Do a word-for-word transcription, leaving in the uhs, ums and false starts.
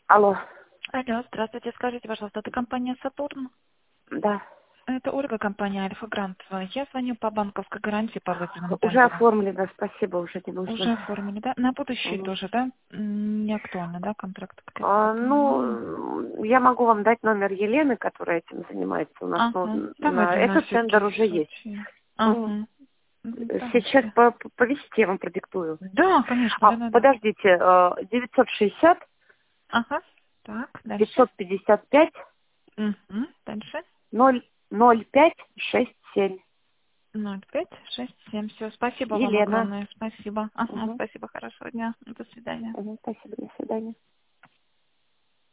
Алло. Алло, здравствуйте. Скажите, пожалуйста, это компания «Сатурн»? Да. Это Ольга, компания «Альфа Грант». Я звоню по банковской гарантии по выигранному Уже тендеру. оформлено, спасибо, уже не Уже нужно. оформили, да? На будущее Мгм. тоже, да? М, Не актуально, да, контракт, как я А, понимаю? ну, я могу вам дать номер Елены, которая этим занимается. У нас ну, Ага. на Давайте на этот всякий тендер уже есть. случай. М. Ага. Мгм, Сейчас давайте. по, по- повесите, я вам продиктую. Да, конечно, А, да-да-да. подождите, э, девятьсот шестьдесят Ага. Так, дальше. пятьсот пятьдесят пять Угу. Дальше. ноль ноль пять шесть семь. Ноль пять шесть семь. Все, спасибо вам Елена. огромное. Спасибо. Ага, Угу. спасибо, хорошего дня. До свидания. Угу. Спасибо, до свидания.